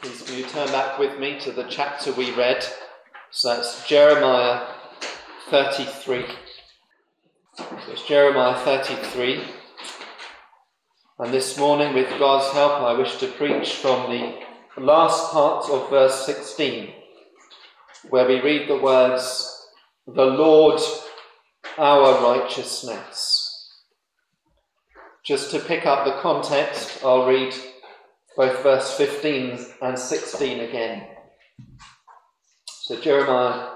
Please will you turn back with me to the chapter we read. So that's Jeremiah 33. So it's Jeremiah 33. And this morning, with God's help, I wish to preach from the last part of verse 16, where we read the words, "The Lord our righteousness." Just to pick up the context, I'll read both verse 15 and 16 again. So Jeremiah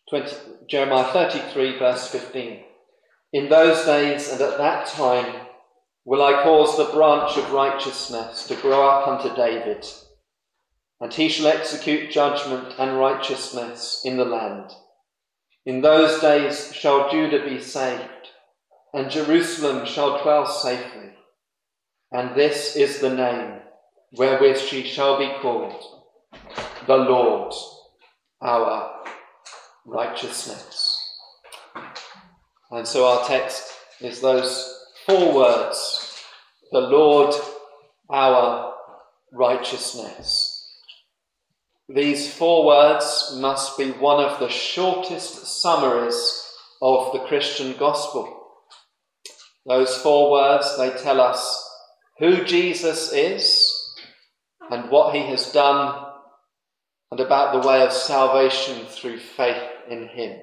33, verse 15. "In those days and at that time will I cause the branch of righteousness to grow up unto David, and he shall execute judgment and righteousness in the land. In those days shall Judah be saved, and Jerusalem shall dwell safely. And this is the name wherewith she shall be called, the Lord our righteousness." And so our text is those four words, the Lord our righteousness. These four words must be one of the shortest summaries of the Christian gospel. Those four words, they tell us who Jesus is and what he has done, and about the way of salvation through faith in him.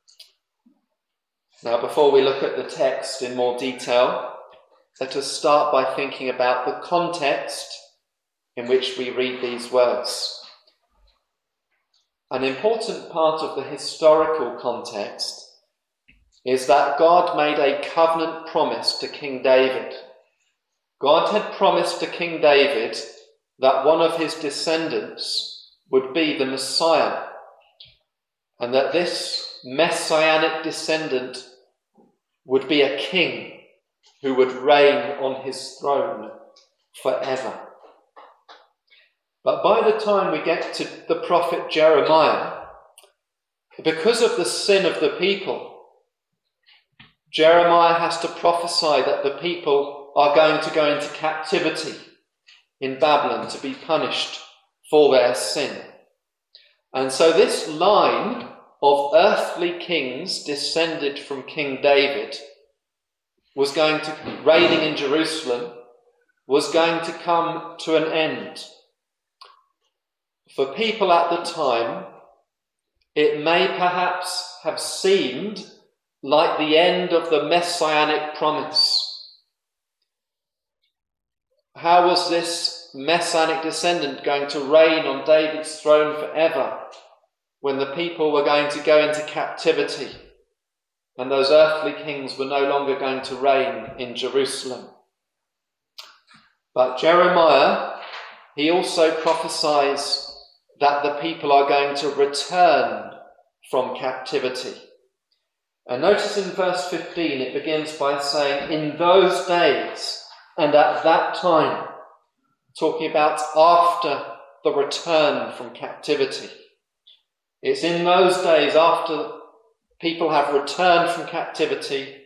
Now, before we look at the text in more detail, let us start by thinking about the context in which we read these words. An important part of the historical context is that God made a covenant promise to King David. God had promised to King David that one of his descendants would be the Messiah, and that this messianic descendant would be a king who would reign on his throne forever. But by the time we get to the prophet Jeremiah, because of the sin of the people, Jeremiah has to prophesy that the people are going to go into captivity in Babylon to be punished for their sin. And so this line of earthly kings descended from King David was going to, reigning in Jerusalem, was going to come to an end. For people at the time, it may perhaps have seemed like the end of the messianic promise. How was this messianic descendant going to reign on David's throne forever when the people were going to go into captivity and those earthly kings were no longer going to reign in Jerusalem? But Jeremiah, he also prophesies that the people are going to return from captivity. And notice in verse 15 it begins by saying, "In those days and at that time," talking about after the return from captivity. It's in those days, after people have returned from captivity,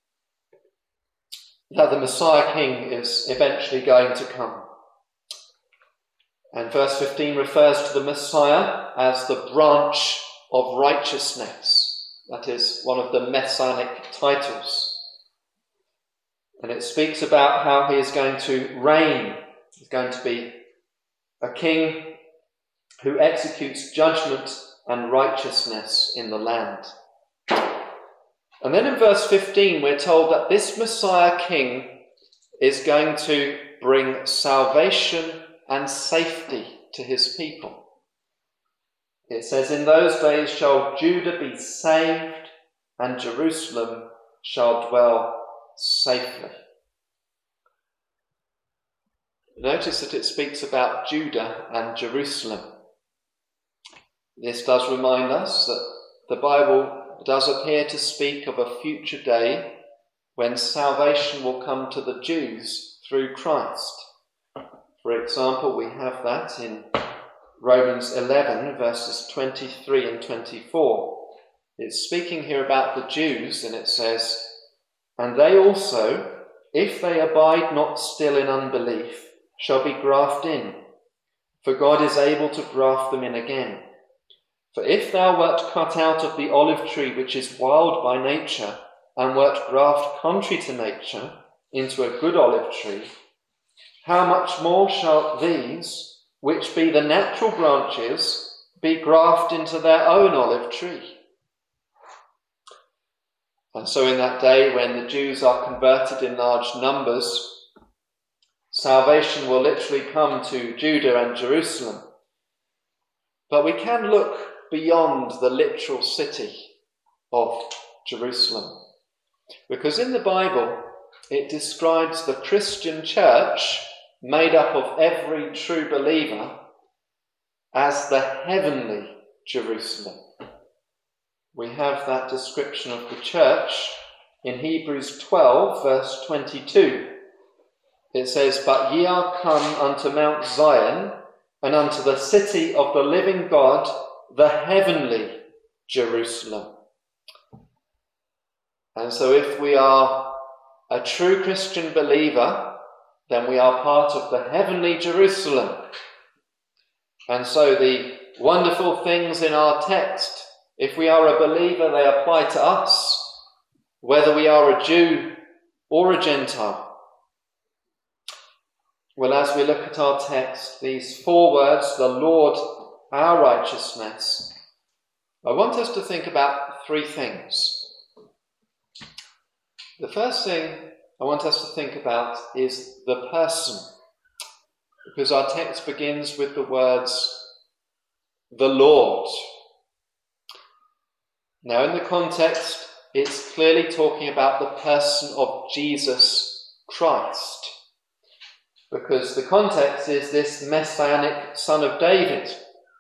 that the Messiah King is eventually going to come. And verse 15 refers to the Messiah as the branch of righteousness. That is one of the messianic titles. And it speaks about how he is going to reign. He's going to be a king who executes judgment and righteousness in the land. And then in verse 15, we're told that this Messiah King is going to bring salvation and safety to his people. It says, "In those days shall Judah be saved, and Jerusalem shall dwell safely." Notice that it speaks about Judah and Jerusalem. This does remind us that the Bible does appear to speak of a future day when salvation will come to the Jews through Christ. For example, we have that in Romans 11, verses 23 and 24. It's speaking here about the Jews, and it says, "And they also, if they abide not still in unbelief, shall be grafted in. for God is able to graft them in again. For if thou wert cut out of the olive tree which is wild by nature, and wert grafted contrary to nature into a good olive tree, how much more shall these, which be the natural branches, be grafted into their own olive tree? And so in that day when the Jews are converted in large numbers, salvation will literally come to Judah and Jerusalem. But we can look beyond the literal city of Jerusalem, because in the Bible it describes the Christian church made up of every true believer as the heavenly Jerusalem. We have that description of the church in Hebrews 12 verse 22. It says, "But ye are come unto Mount Zion, and unto the city of the living God, the heavenly Jerusalem." And so if we are a true Christian believer, then we are part of the heavenly Jerusalem. And so the wonderful things in our text, if we are a believer, they apply to us, whether we are a Jew or a Gentile. Well, as we look at our text, these 4 words, the Lord, our righteousness, I want us to think about 3 things. The first thing I want us to think about is the person, because our text begins with the words, the Lord. Now, in the context, it's clearly talking about the person of Jesus Christ, because the context is this messianic son of David.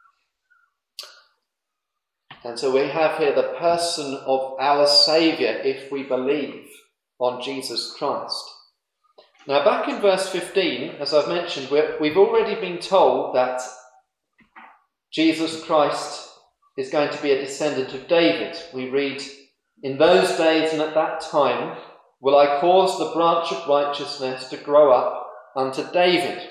And so we have here the person of our Saviour if we believe on Jesus Christ. Now back in verse 15, as I've mentioned, we've already been told that Jesus Christ is going to be a descendant of David. We read, "In those days and at that time will I cause the branch of righteousness to grow up unto David."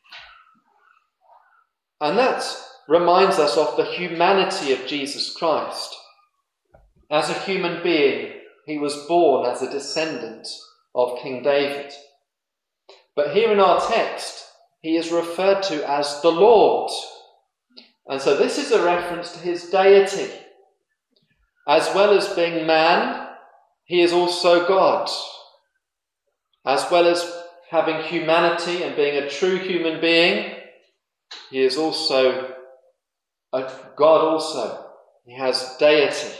And that reminds us of the humanity of Jesus Christ. As a human being, he was born as a descendant of King David. But here in our text, he is referred to as the Lord. And so this is a reference to his deity. As well as being man, he is also God. As well as having humanity and being a true human being, he is also a God also. He has deity.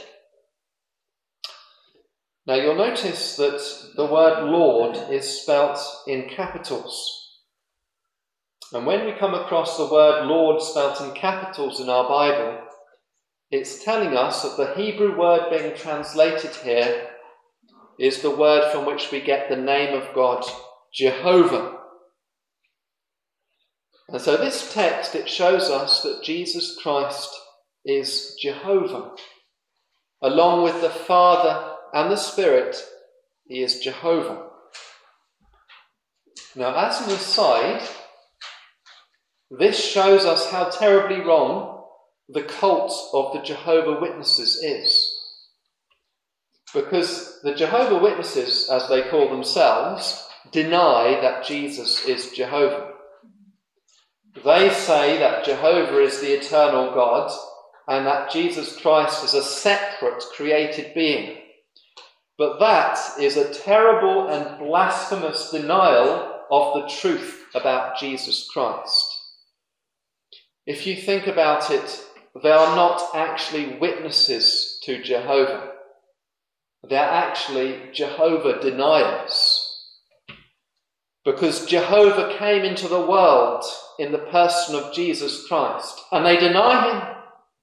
Now you'll notice that the word Lord is spelt in capitals. And when we come across the word Lord spelt in capitals in our Bible, it's telling us that the Hebrew word being translated here is the word from which we get the name of God, Jehovah. And so this text, it shows us that Jesus Christ is Jehovah. Along with the Father and the Spirit, he is Jehovah. Now, as an aside, this shows us how terribly wrong the cult of the Jehovah's Witnesses is. Because the Jehovah's Witnesses, as they call themselves, deny that Jesus is Jehovah. They say that Jehovah is the eternal God and that Jesus Christ is a separate created being. But that is a terrible and blasphemous denial of the truth about Jesus Christ. If you think about it, they are not actually witnesses to Jehovah. They're actually Jehovah deniers. Because Jehovah came into the world in the person of Jesus Christ, and they deny him.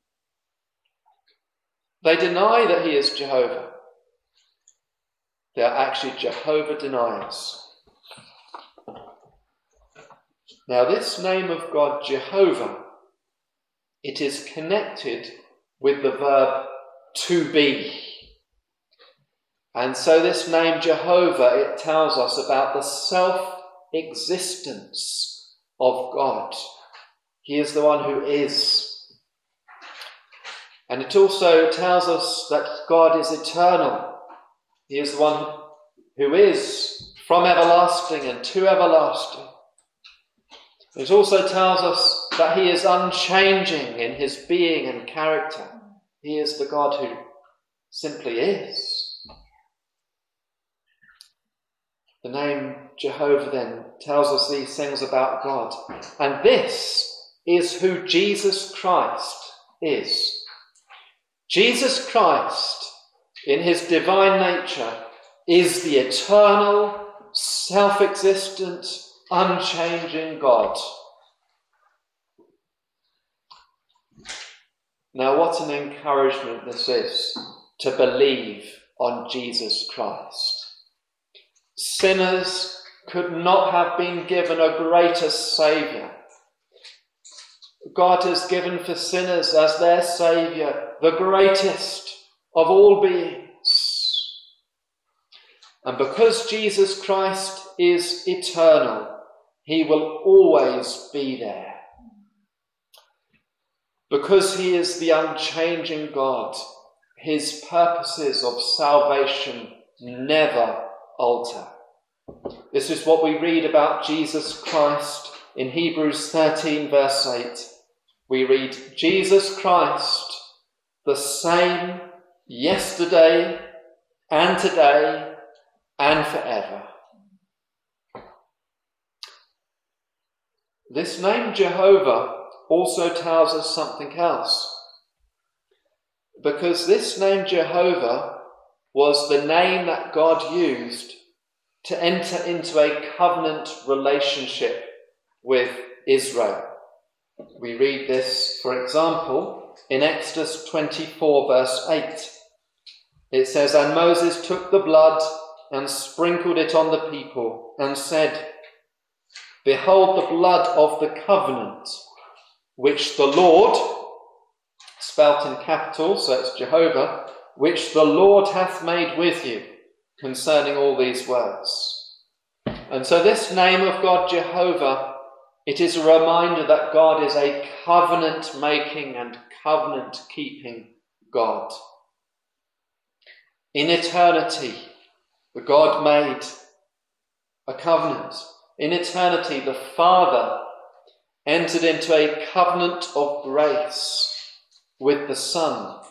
They deny that he is Jehovah. They are actually Jehovah deniers. Now this name of God, Jehovah, it is connected with the verb to be. And so this name Jehovah, it tells us about the self-existence of God. He is the one who is. And it also tells us that God is eternal. He is the one who is from everlasting and to everlasting. It also tells us that he is unchanging in his being and character. He is the God who simply is. The name Jehovah then tells us these things about God. And this is who Jesus Christ is. Jesus Christ, in his divine nature, is the eternal, self-existent, unchanging God. Now, what an encouragement this is to believe on Jesus Christ. Sinners could not have been given a greater Saviour. God has given for sinners as their Saviour the greatest of all beings. And because Jesus Christ is eternal, he will always be there. Because he is the unchanging God, his purposes of salvation never alter. This is what we read about Jesus Christ in Hebrews 13 verse 8. We read, Jesus Christ, the same yesterday and today and forever. This name Jehovah also tells us something else. Because this name Jehovah was the name that God used to enter into a covenant relationship with Israel. We read this, for example, in Exodus 24 verse 8. It says, And Moses took the blood and sprinkled it on the people and said, Behold the blood of the covenant, which the Lord, spelt in capitals, so it's Jehovah, which the Lord hath made with you, concerning all these words. And so this name of God, Jehovah, it is a reminder that God is a covenant-making and covenant-keeping God. In eternity, the God made a covenant. In eternity, the Father entered into a covenant of grace with the Son.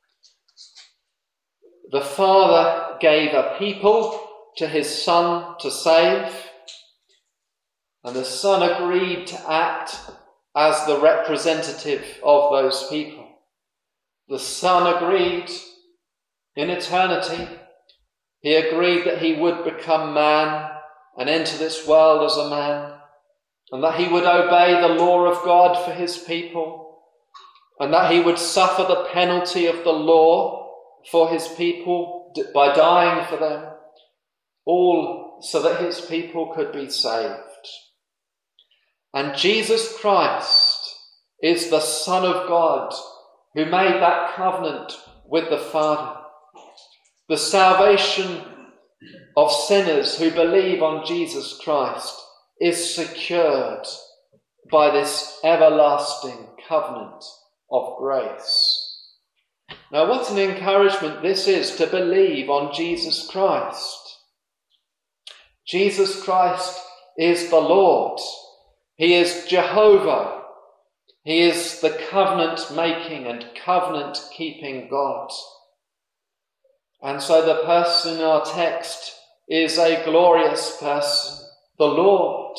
The Father gave a people to his Son to save, and the Son agreed to act as the representative of those people. The Son agreed in eternity. He agreed that he would become man and enter this world as a man, and that he would obey the law of God for his people, and that he would suffer the penalty of the law for his people by dying for them, all so that his people could be saved. And Jesus Christ is the Son of God who made that covenant with the Father. The salvation of sinners who believe on Jesus Christ is secured by this everlasting covenant of grace. Now, what an encouragement this is to believe on Jesus Christ. Jesus Christ is the Lord. He is Jehovah. He is the covenant-making and covenant-keeping God. And so the person in our text is a glorious person, the Lord.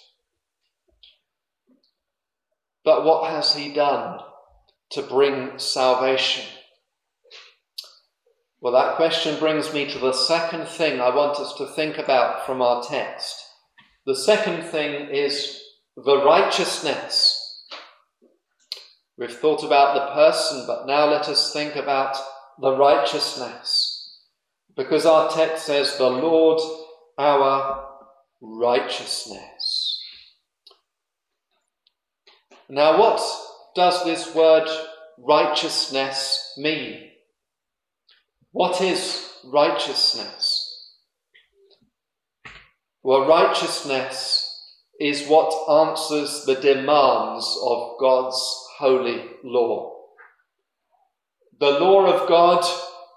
But what has he done to bring salvation? Well, that question brings me to the second thing I want us to think about from our text. The second thing is the righteousness. We've thought about the person, but now let us think about the righteousness. Because our text says, the Lord our righteousness. Now, what does this word righteousness mean? What is righteousness? Well, righteousness is what answers the demands of God's holy law. The law of God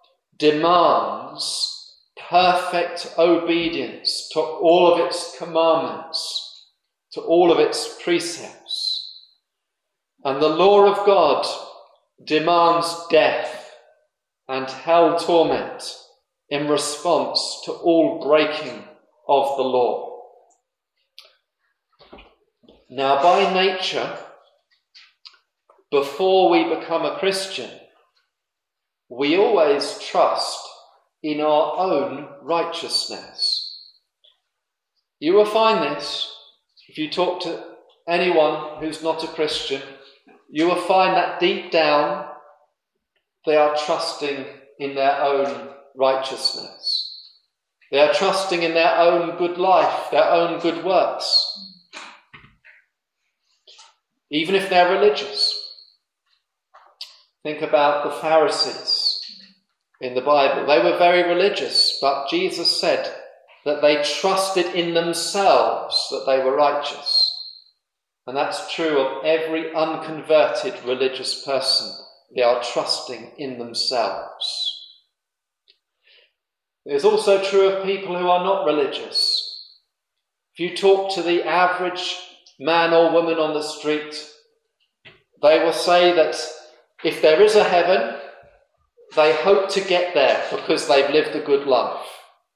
demands perfect obedience to all of its commandments, to all of its precepts. And the law of God demands death and hell torment in response to all breaking of the law. Now, by nature, before we become a Christian, we always trust in our own righteousness. You will find this if you talk to anyone who's not a Christian. You will find that deep down they are trusting in their own righteousness. They are trusting in their own good life, their own good works. Even if they're religious. Think about the Pharisees in the Bible. They were very religious, but Jesus said that they trusted in themselves that they were righteous. And that's true of every unconverted religious person. They are trusting in themselves. It is also true of people who are not religious. If you talk to the average man or woman on the street, they will say that if there is a heaven, they hope to get there because they've lived a good life,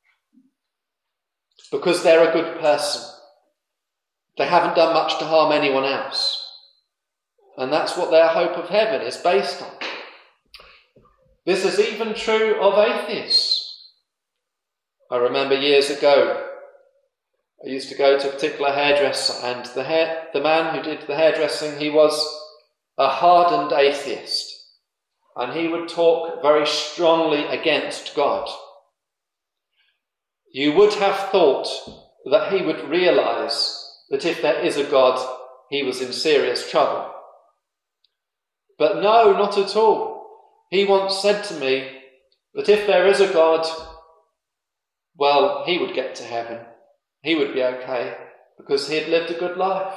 because they're a good person. They haven't done much to harm anyone else. And that's what their hope of heaven is based on. This is even true of atheists. I remember years ago, I used to go to a particular hairdresser, and the man who did the hairdressing, he was a hardened atheist. And he would talk very strongly against God. You would have thought that he would realise that if there is a God, he was in serious trouble. But no, not at all. He once said to me that if there is a God, well, he would get to heaven. He would be okay because he had lived a good life.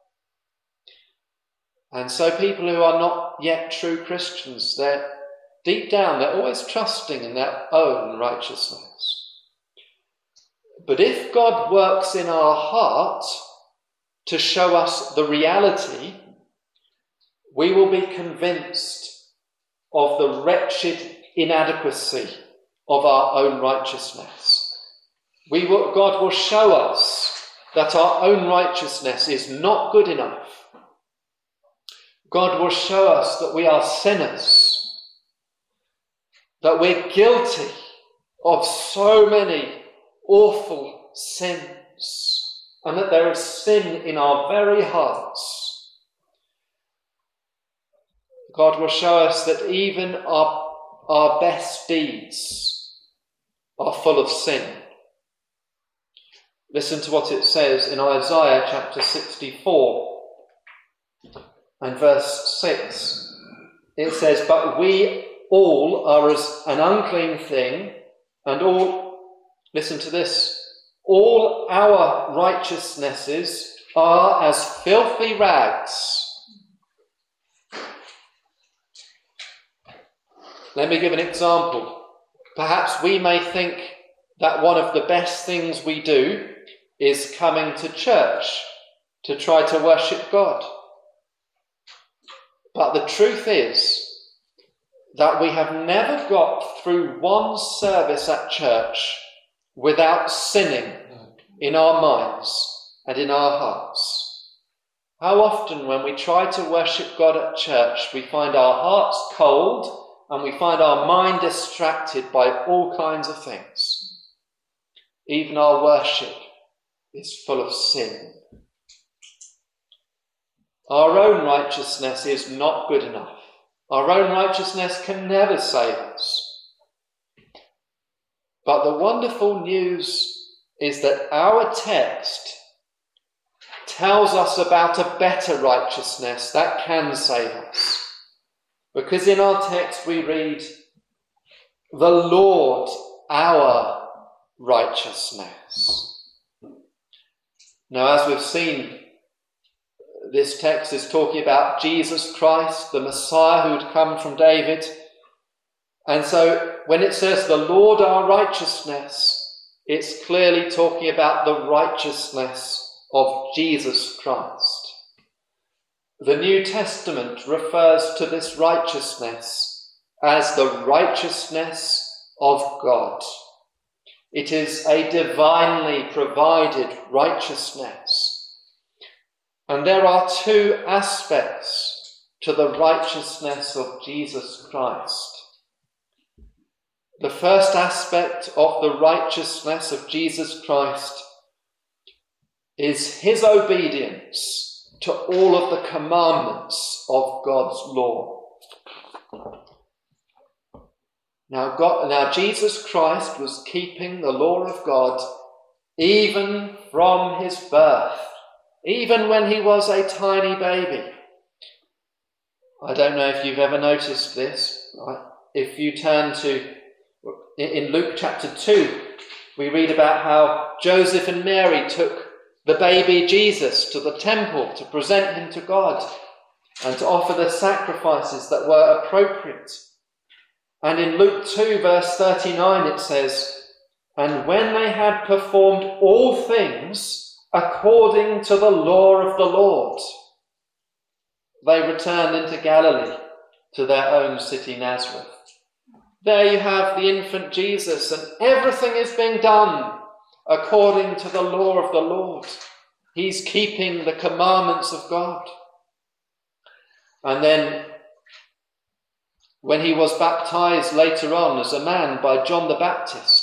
And so people who are not yet true Christians, they're deep down, they're always trusting in their own righteousness. But if God works in our heart to show us the reality, we will be convinced of the wretched inadequacy of our own righteousness. God will show us that our own righteousness is not good enough. God will show us that we are sinners, that we're guilty of so many awful sins, and that there is sin in our very hearts. God will show us that even our best deeds are full of sin. Listen to what it says in Isaiah chapter 64 and verse 6. It says, "But we all are as an unclean thing, and all," listen to this, "all our righteousnesses are as filthy rags." Let me give an example. Perhaps we may think that one of the best things we do is coming to church to try to worship God. But the truth is that we have never got through one service at church without sinning in our minds and in our hearts. How often when we try to worship God at church, we find our hearts cold and we find our mind distracted by all kinds of things. Even our worship is full of sin. Our own righteousness is not good enough. Our own righteousness can never save us. But the wonderful news is that our text tells us about a better righteousness that can save us. Because in our text we read, "The Lord our righteousness." Now, as we've seen, this text is talking about Jesus Christ, the Messiah who had come from David. And so when it says the Lord our righteousness, it's clearly talking about the righteousness of Jesus Christ. The New Testament refers to this righteousness as the righteousness of God. It is a divinely provided righteousness. And there are two aspects to the righteousness of Jesus Christ. The first aspect of the righteousness of Jesus Christ is his obedience to all of the commandments of God's law. Now Jesus Christ was keeping the law of God even from his birth. Even when he was a tiny baby. I don't know if you've ever noticed this. If you turn to, in Luke chapter 2, we read about how Joseph and Mary took the baby Jesus to the temple to present him to God and to offer the sacrifices that were appropriate. And in Luke 2 verse 39 it says, "And when they had performed all things according to the law of the Lord, they returned into Galilee to their own city Nazareth." There you have the infant Jesus, and everything is being done according to the law of the Lord. He's keeping the commandments of God. And then when he was baptized later on as a man by John the Baptist,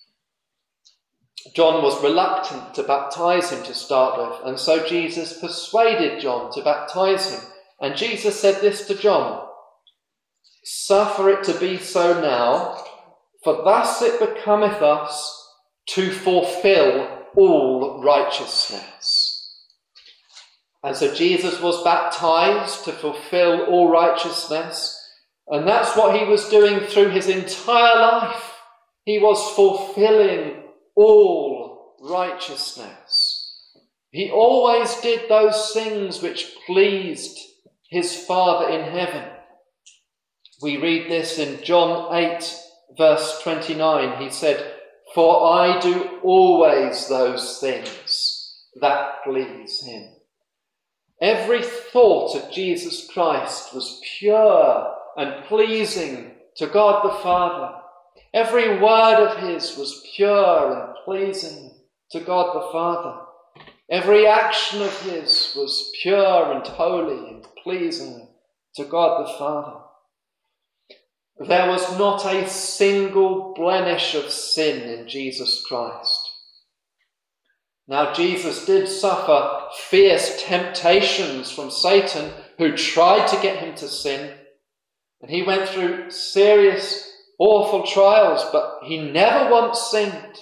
John was reluctant to baptize him to start with, and so Jesus persuaded John to baptize him. And Jesus said this to John, "Suffer it to be so now, for thus it becometh us to fulfill all righteousness." And so Jesus was baptized to fulfill all righteousness, and that's what he was doing through his entire life. He was fulfilling all righteousness. He always did those things which pleased his Father in heaven. We read this in John 8 verse 29. He said, "For I do always those things that please him." Every thought of Jesus Christ was pure and pleasing to God the Father. Every word of his was pure and pleasing to God the Father. Every action of his was pure and holy and pleasing to God the Father. There was not a single blemish of sin in Jesus Christ. Now, Jesus did suffer fierce temptations from Satan, who tried to get him to sin, and he went through serious awful trials, but he never once sinned.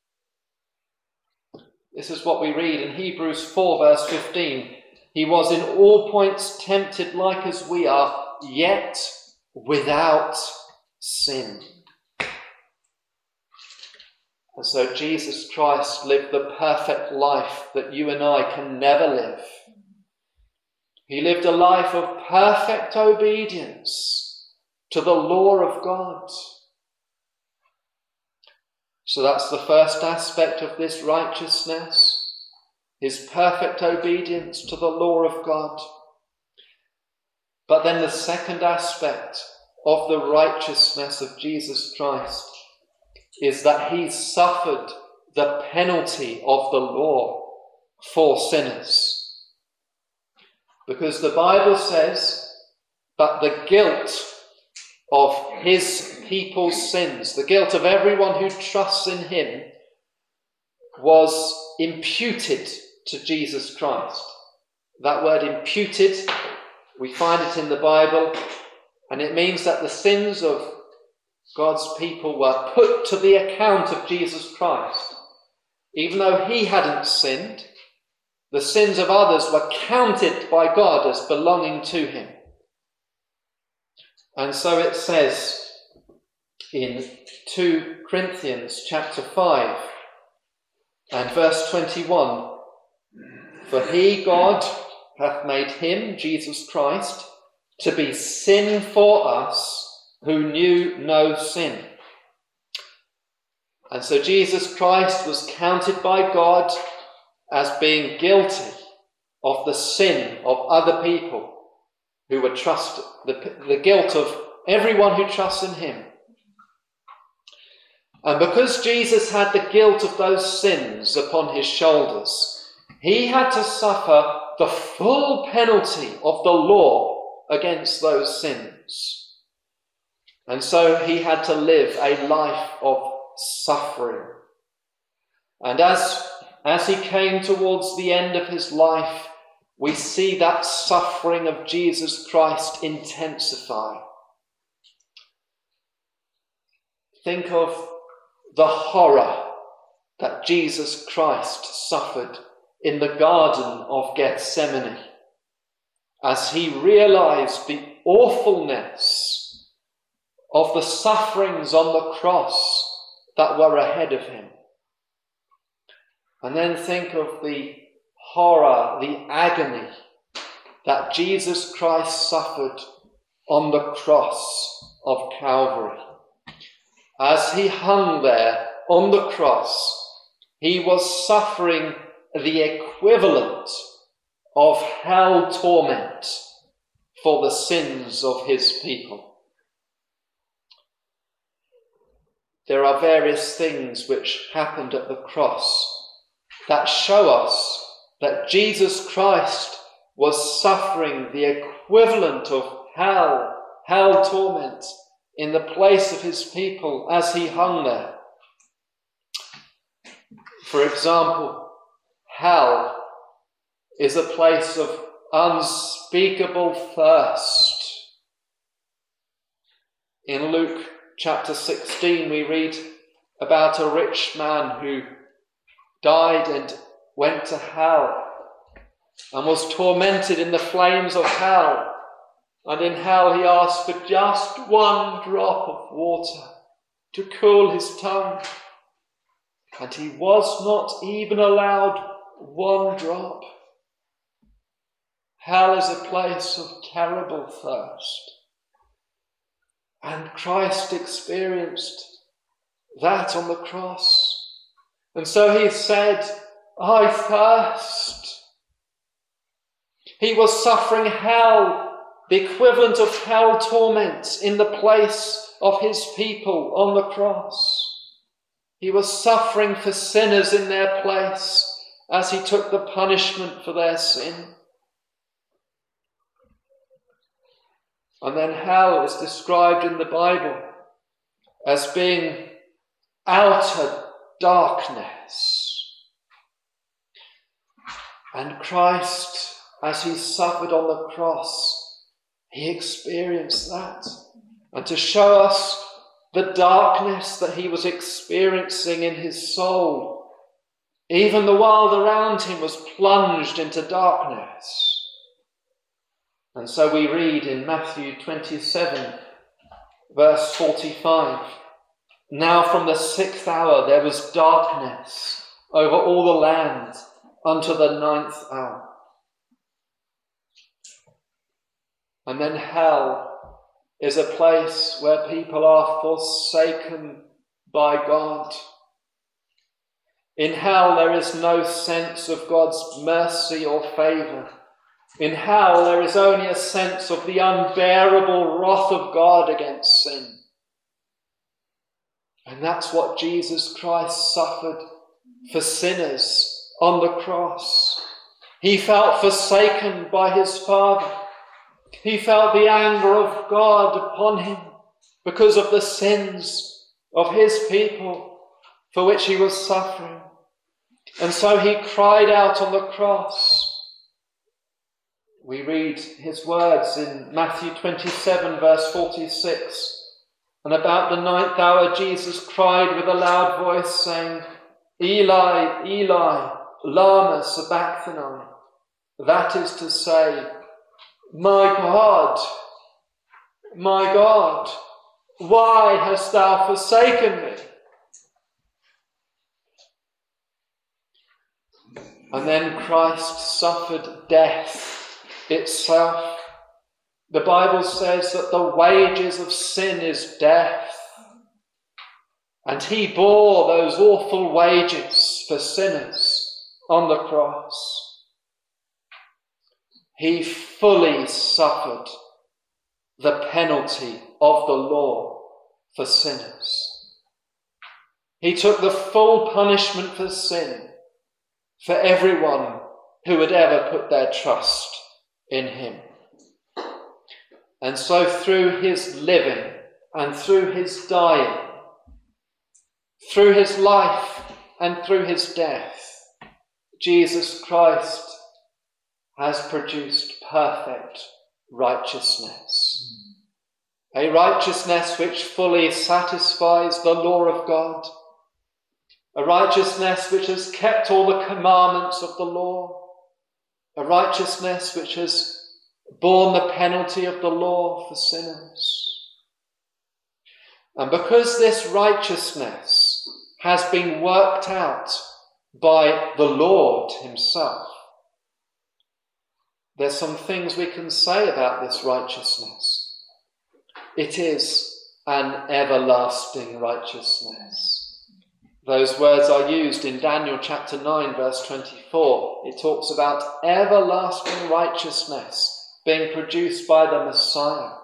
This is what we read in Hebrews 4 verse 15. "He was in all points tempted like as we are, yet without sin." And so Jesus Christ lived the perfect life that you and I can never live. He lived a life of perfect obedience to the law of God. So that's the first aspect of this righteousness, his perfect obedience to the law of God. But then the second aspect of the righteousness of Jesus Christ is that he suffered the penalty of the law for sinners. Because the Bible says that the guilt of his people's sins, the guilt of everyone who trusts in him, was imputed to Jesus Christ. That word imputed, we find it in the Bible, and it means that the sins of God's people were put to the account of Jesus Christ. Even though he hadn't sinned, the sins of others were counted by God as belonging to him. And so it says in 2 Corinthians chapter 5 and verse 21, For he, God, hath made him, Jesus Christ, to be sin for us who knew no sin. And so Jesus Christ was counted by God as being guilty of the sin of other people who were trusted, the guilt of everyone who trusts in him. And because Jesus had the guilt of those sins upon his shoulders, he had to suffer the full penalty of the law against those sins. And so he had to live a life of suffering. And as he came towards the end of his life, we see that suffering of Jesus Christ intensify. Think of the horror that Jesus Christ suffered in the Garden of Gethsemane as he realized the awfulness of the sufferings on the cross that were ahead of him. And then think of the horror, the agony that Jesus Christ suffered on the cross of Calvary. As he hung there on the cross, he was suffering the equivalent of hell torment for the sins of his people. There are various things which happened at the cross that show us that Jesus Christ was suffering the equivalent of hell torment in the place of his people as he hung there. For example, hell is a place of unspeakable thirst. In Luke chapter 16, we read about a rich man who died and went to hell and was tormented in the flames of hell. And in hell he asked for just one drop of water to cool his tongue. And he was not even allowed one drop. Hell is a place of terrible thirst. And Christ experienced that on the cross. And so he said, I thirst. He was suffering hell, the equivalent of hell torment in the place of his people on the cross. He was suffering for sinners in their place as he took the punishment for their sin. And then hell is described in the Bible as being outer darkness. And Christ, as he suffered on the cross, he experienced that. And to show us the darkness that he was experiencing in his soul, even the world around him was plunged into darkness. And so we read in Matthew 27, verse 45, now from the 6th hour there was darkness over all the land unto the 9th hour. And then hell is a place where people are forsaken by God. In hell there is no sense of God's mercy or favour. In hell there is only a sense of the unbearable wrath of God against sin. And that's what Jesus Christ suffered for sinners on the cross. He felt forsaken by his Father. He felt the anger of God upon him because of the sins of his people for which he was suffering. And so he cried out on the cross. We read his words in Matthew 27, verse 46. And about the 9th hour, Jesus cried with a loud voice, saying, Eli, Eli, lama sabachthani. That is to say, my God, why hast thou forsaken me? And then Christ suffered death itself. The Bible says that the wages of sin is death. And he bore those awful wages for sinners on the cross. He fully suffered the penalty of the law for sinners. He took the full punishment for sin for everyone who would ever put their trust in him. And so through his living and through his dying, through his life and through his death, Jesus Christ has produced perfect righteousness. A righteousness which fully satisfies the law of God. A righteousness which has kept all the commandments of the law. A righteousness which has borne the penalty of the law for sinners. And because this righteousness has been worked out by the Lord himself, there's some things we can say about this righteousness. It is an everlasting righteousness. Those words are used in Daniel chapter 9, verse 24. It talks about everlasting righteousness being produced by the Messiah.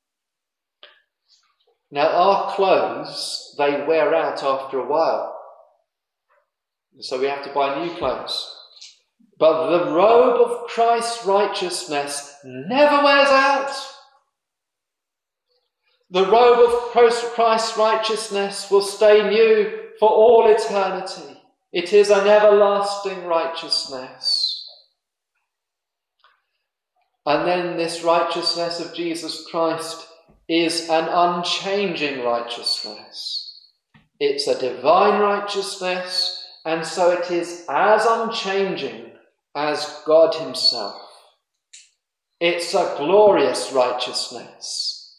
Now, our clothes, they wear out after a while. So we have to buy new clothes. But the robe of Christ's righteousness never wears out. The robe of Christ's righteousness will stay new for all eternity. It is an everlasting righteousness. And then this righteousness of Jesus Christ is an unchanging righteousness. It's a divine righteousness, and so it is as unchanging as God himself. It's a glorious righteousness.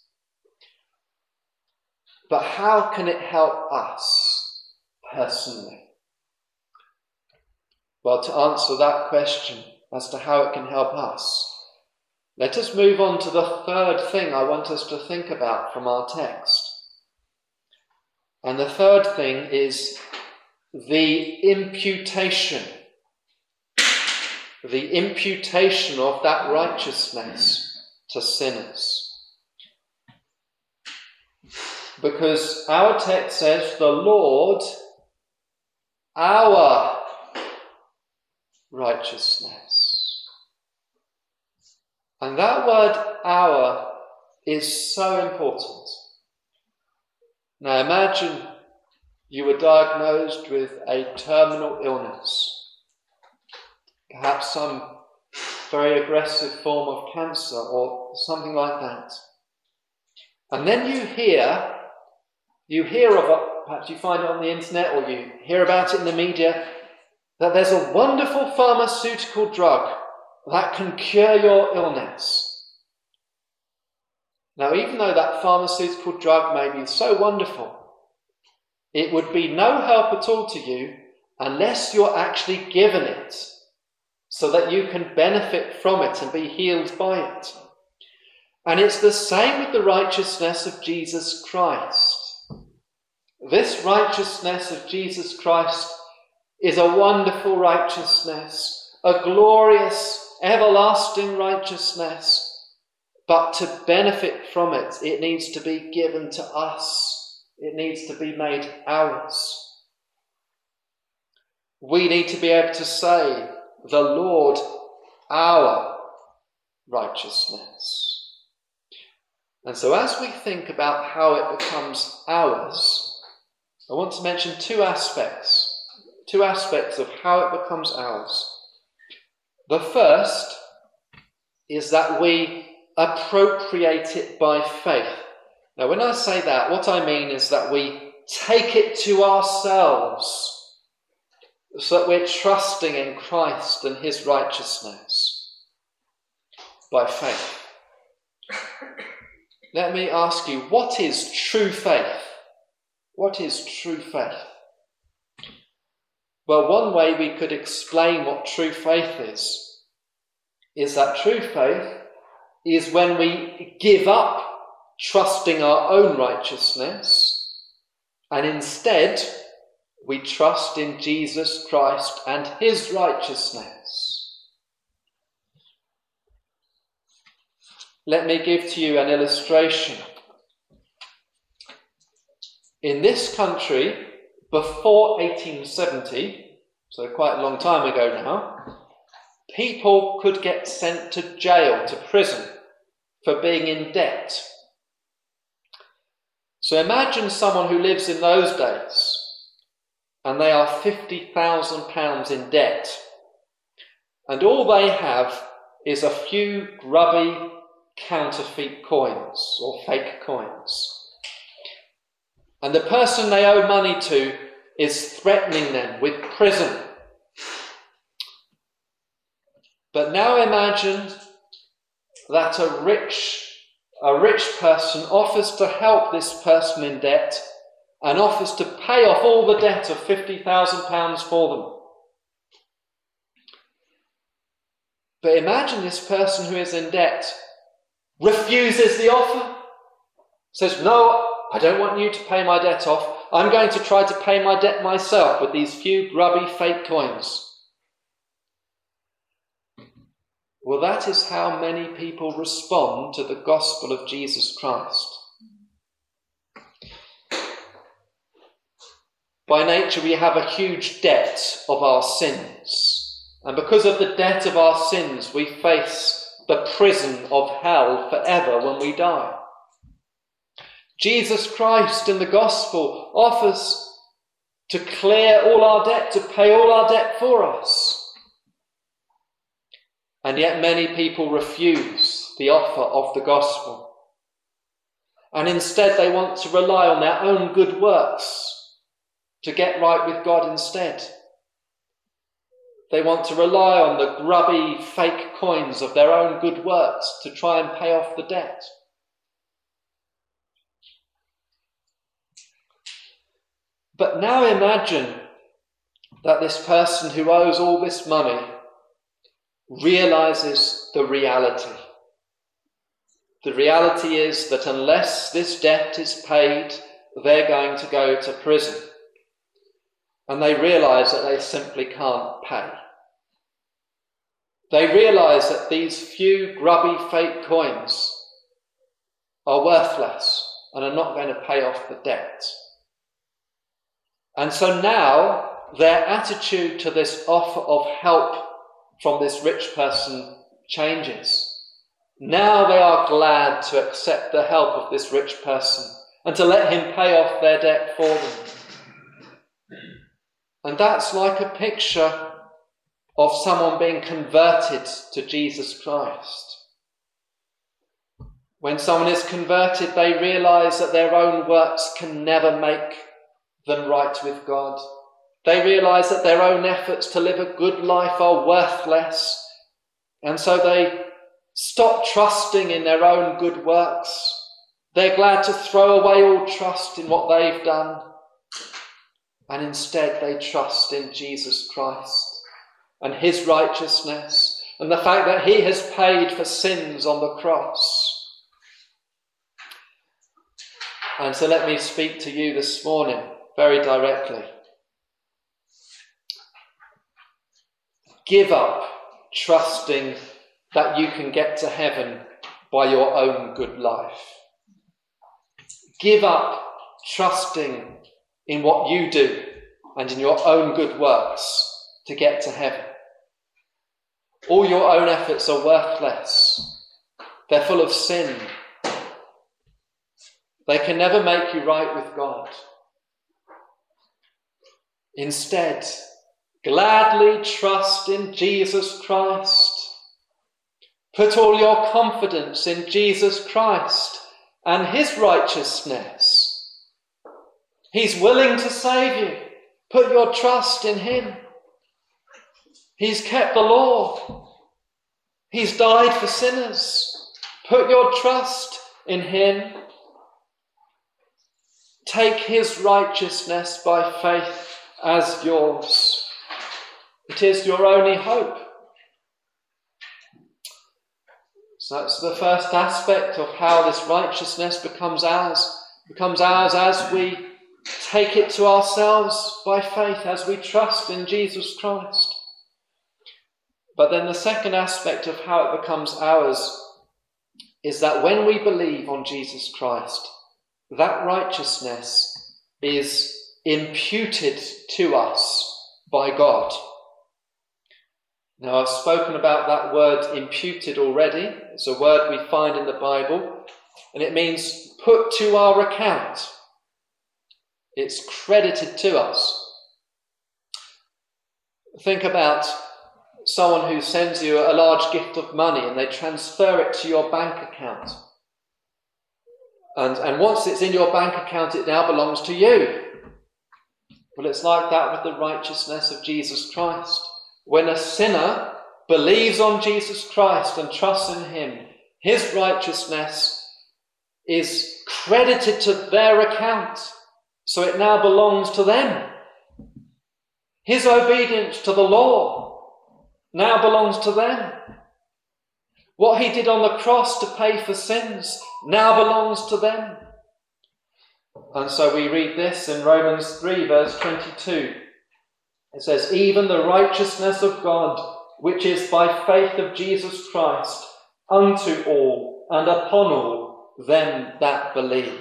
But how can it help us personally? Well, to answer that question as to how it can help us, let us move on to the third thing I want us to think about from our text. And the third thing is the imputation. The imputation of that righteousness to sinners. Because our text says, the Lord, our righteousness. And that word our is so important. Now imagine you were diagnosed with a terminal illness, perhaps some very aggressive form of cancer or something like that. And then you hear of it, perhaps you find it on the internet or you hear about it in the media, that there's a wonderful pharmaceutical drug that can cure your illness. Now, even though that pharmaceutical drug may be so wonderful, it would be no help at all to you unless you're actually given it so that you can benefit from it and be healed by it. And it's the same with the righteousness of Jesus Christ. This righteousness of Jesus Christ is a wonderful righteousness, a glorious, everlasting righteousness, but to benefit from it, it needs to be given to us. It needs to be made ours. We need to be able to say, the Lord, our righteousness. And so as we think about how it becomes ours, I want to mention two aspects of how it becomes ours. The first is that we appropriate it by faith. Now, when I say that, what I mean is that we take it to ourselves, so that we're trusting in Christ and his righteousness by faith. Let me ask you, what is true faith? What is true faith? Well, one way we could explain what true faith is that true faith is when we give up trusting our own righteousness and instead we trust in Jesus Christ and his righteousness. Let me give to you an illustration. In this country, before 1870, so quite a long time ago now, people could get sent to jail, to prison, for being in debt. So imagine someone who lives in those days and they are £50,000 in debt, and all they have is a few grubby counterfeit coins or fake coins. And the person they owe money to is threatening them with prison. But now imagine that a rich person offers to help this person in debt and offers to pay off all the debt of £50,000 for them. But imagine this person who is in debt refuses the offer, says, "No, I don't want you to pay my debt off. I'm going to try to pay my debt myself with these few grubby fake coins." Well, that is how many people respond to the gospel of Jesus Christ. By nature, we have a huge debt of our sins. And because of the debt of our sins, we face the prison of hell forever when we die. Jesus Christ in the gospel offers to clear all our debt, to pay all our debt for us. And yet many people refuse the offer of the gospel. And instead they want to rely on their own good works to get right with God instead. They want to rely on the grubby fake coins of their own good works to try and pay off the debt. But now imagine that this person who owes all this money realizes the reality. The reality is that unless this debt is paid, they're going to go to prison. And they realize that they simply can't pay. They realize that these few grubby fake coins are worthless and are not going to pay off the debt. And so now their attitude to this offer of help from this rich person changes. Now they are glad to accept the help of this rich person and to let him pay off their debt for them. And that's like a picture of someone being converted to Jesus Christ. When someone is converted, they realize that their own works can never make them right with God. They realize that their own efforts to live a good life are worthless, and so they stop trusting in their own good works. They're glad to throw away all trust in what they've done, and instead they trust in Jesus Christ and his righteousness and the fact that he has paid for sins on the cross. And so let me speak to you this morning very directly. Give up trusting that you can get to heaven by your own good life. Give up trusting in what you do and in your own good works to get to heaven. All your own efforts are worthless. They're full of sin. They can never make you right with God. Instead, gladly trust in Jesus Christ. Put all your confidence in Jesus Christ and his righteousness. He's willing to save you. Put your trust in him. He's kept the law. He's died for sinners. Put your trust in him. Take his righteousness by faith as yours. It is your only hope. So that's the first aspect of how this righteousness becomes ours. It becomes ours as we take it to ourselves by faith, as we trust in Jesus Christ. But then the second aspect of how it becomes ours is that when we believe on Jesus Christ, that righteousness is imputed to us by God. Now, I've spoken about that word imputed already. It's a word we find in the Bible, and it means put to our account. It's credited to us. Think about someone who sends you a large gift of money and they transfer it to your bank account. And once it's in your bank account, it now belongs to you. Well, it's like that with the righteousness of Jesus Christ. When a sinner believes on Jesus Christ and trusts in him, his righteousness is credited to their account, so it now belongs to them. His obedience to the law now belongs to them. What he did on the cross to pay for sins now belongs to them. And so we read this in Romans 3 verse 22. It says, even the righteousness of God, which is by faith of Jesus Christ, unto all and upon all them that believe.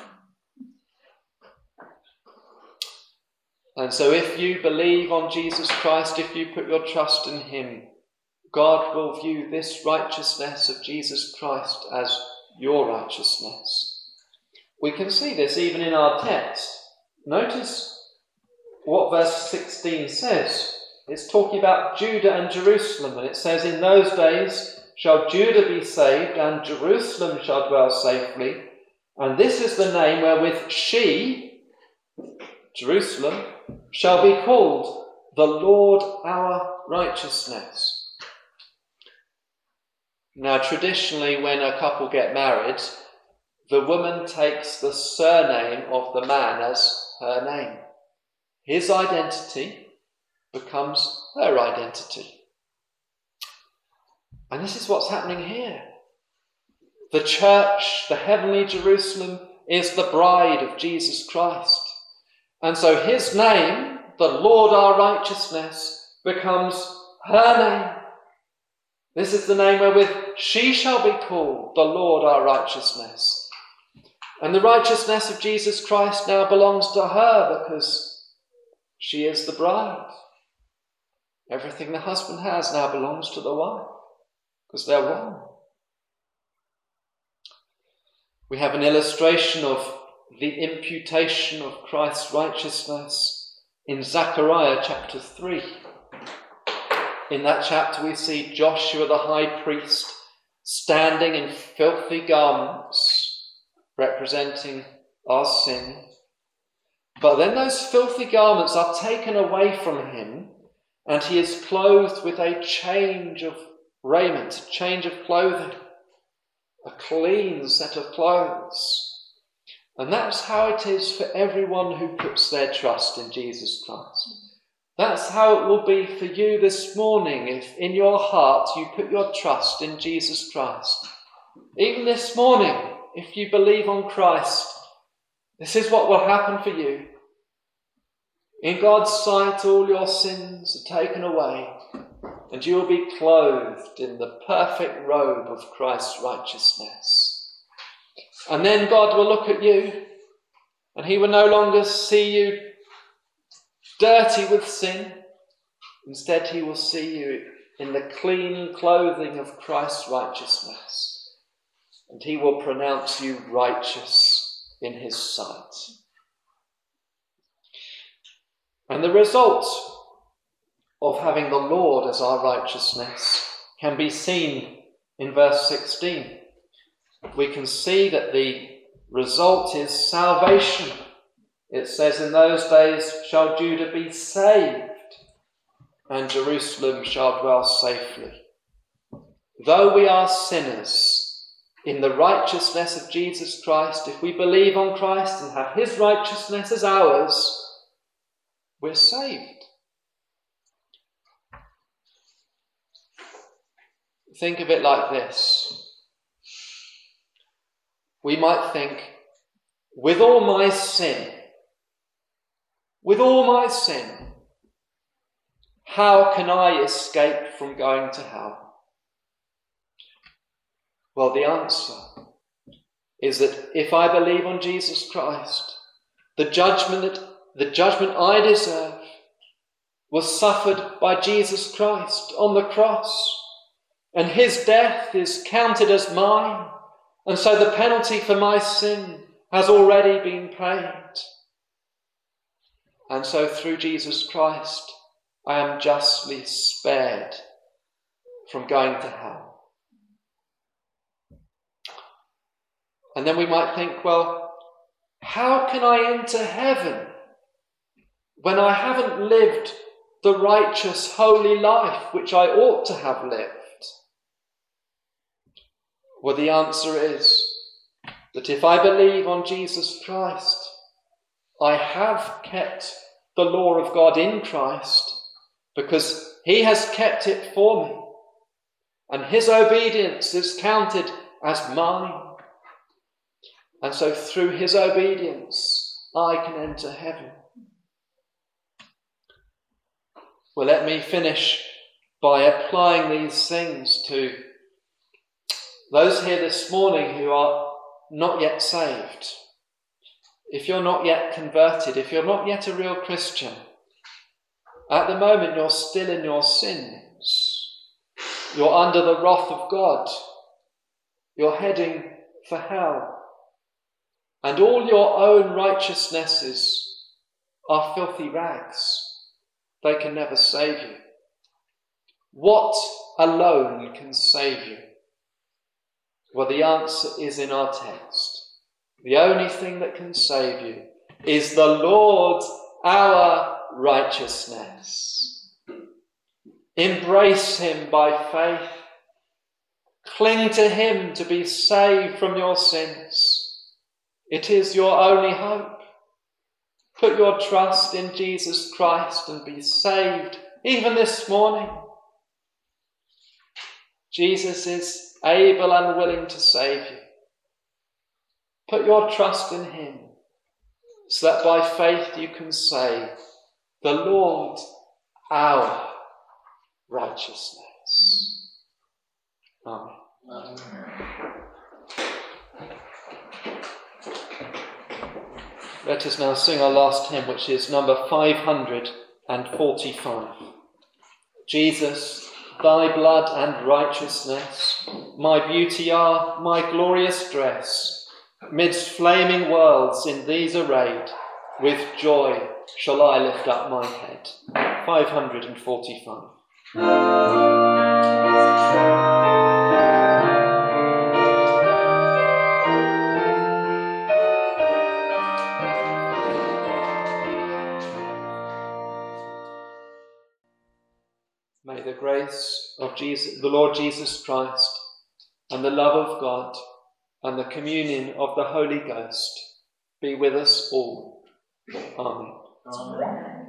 And so if you believe on Jesus Christ, if you put your trust in him, God will view this righteousness of Jesus Christ as your righteousness. We can see this even in our text. Notice what verse 16 says. It's talking about Judah and Jerusalem, and it says, in those days shall Judah be saved, and Jerusalem shall dwell safely, and this is the name wherewith she, Jerusalem, shall be called, the Lord our righteousness. Now, traditionally, when a couple get married, the woman takes the surname of the man as her name. His identity becomes her identity. And this is what's happening here. The church, the heavenly Jerusalem, is the bride of Jesus Christ. And so his name, the Lord our righteousness, becomes her name. This is the name wherewith she shall be called, the Lord our righteousness. And the righteousness of Jesus Christ now belongs to her because she is the bride. Everything the husband has now belongs to the wife because they're one. We have an illustration of the imputation of Christ's righteousness in Zechariah chapter 3. In that chapter we see Joshua the high priest standing in filthy garments representing our sin. But then those filthy garments are taken away from him and he is clothed with a change of raiment, a change of clothing, a clean set of clothes. And that's how it is for everyone who puts their trust in Jesus Christ. That's how it will be for you this morning if in your heart you put your trust in Jesus Christ. Even this morning, if you believe on Christ, this is what will happen for you. In God's sight, all your sins are taken away, and you will be clothed in the perfect robe of Christ's righteousness. And then God will look at you, and he will no longer see you dirty with sin. Instead, he will see you in the clean clothing of Christ's righteousness, and he will pronounce you righteous in his sight. And the result of having the Lord as our righteousness can be seen in verse 16. We can see that the result is salvation. It says, in those days shall Judah be saved, and Jerusalem shall dwell safely. Though we are sinners, in the righteousness of Jesus Christ, if we believe on Christ and have his righteousness as ours, we're saved. think of it like this. We might think, with all my sin, how can I escape from going to hell? Well, the answer is that if I believe on Jesus Christ, the judgment I deserve was suffered by Jesus Christ on the cross, and his death is counted as mine, and so the penalty for my sin has already been paid. And so through Jesus Christ, I am justly spared from going to hell. And then we might think, well, how can I enter heaven when I haven't lived the righteous, holy life which I ought to have lived? Well, the answer is that if I believe on Jesus Christ, I have kept the law of God in Christ because he has kept it for me, and his obedience is counted as mine. And so through his obedience, I can enter heaven. Well, let me finish by applying these things to those here this morning who are not yet saved. If you're not yet converted, if you're not yet a real Christian, at the moment you're still in your sins. You're under the wrath of God. You're heading for hell. And all your own righteousnesses are filthy rags. They can never save you. What alone can save you? Well, the answer is in our text. The only thing that can save you is the Lord our righteousness. Embrace him by faith. Cling to him to be saved from your sins. It is your only hope. Put your trust in Jesus Christ and be saved even this morning. Jesus is able and willing to save you. Put your trust in him so that by faith you can say, the Lord our righteousness. Amen. Amen. Let us now sing our last hymn, which is number 545. Jesus, thy blood and righteousness, my beauty are, my glorious dress. Midst flaming worlds in these arrayed, with joy shall I lift up my head. 545. May the grace of Jesus, the Lord Jesus Christ, and the love of God, and the communion of the Holy Ghost be with us all. Amen. Amen.